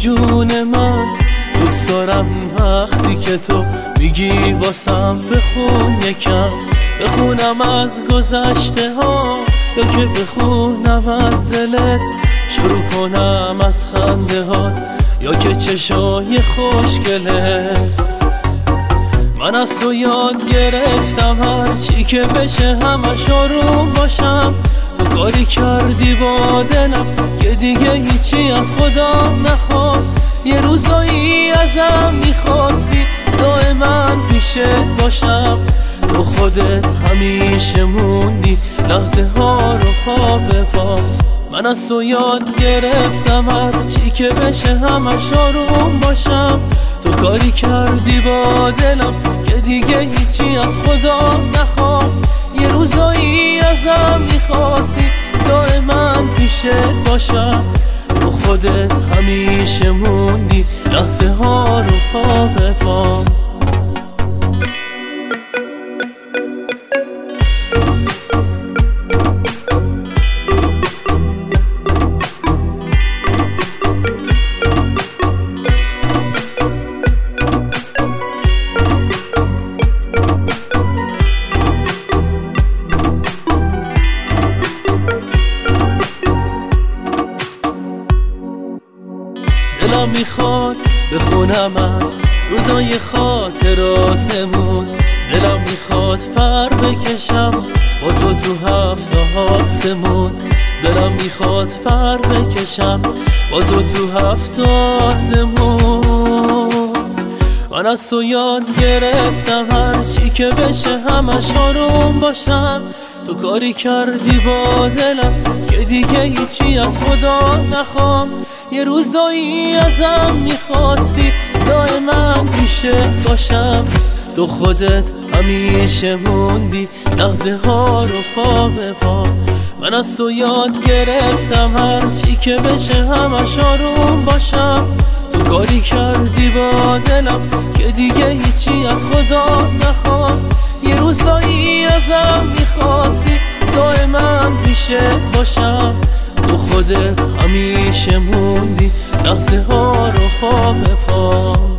جون من. دوست دارم وقتی که تو میگی واسم بخون یکم، بخونم از گذشته ها یا که بخونم از دلت، شروع کنم از خنده هات یا که چشای خوشگلت. من از تو یاد گرفتم هر چی که بشه همش آروم باشم. تو کاری کردی با دلم که دیگه هیچی از خدا نخواد. یه روزایی ازم میخواستی دائما پیشت باشم، تو خودت همیشه موندی لحظه ها رو پا به پا. من از تو یاد گرفتم هر چی که بشه همش آروم باشم. تو کاری کردی با دلم که دیگه هیچی از خدا نخواد. یه روزایی ازم میخواستی دائما پیشت باشم، تو خودت همیشه موندی لحظه ها رو پا به پا. دلم میخواد بخونم از روزای خاطراتمون، دلم میخواد پر بکشم با تو هفت آسمون، دلم میخواد پر بکشم با تو هفت آسمون. من از تو یاد گرفتم هر چی که بشه همش آروم باشم. تو کاری کردی با دلم که دیگه هیچی از خدا نخوام. یه روزایی ازم میخواستی دائما پیشت باشم، تو خودت همیشه موندی لحظه ها رو پا به پا. من از تو یاد گرفتم هر چی که بشه همش آروم باشم. تو کاری کردی با دلم که دیگه هیچی از خدا نخوام. یه روزایی ازم میخواستی دائما پیشت باشم، تو خودت همیشه موندی لحظه ها رو پا به پا.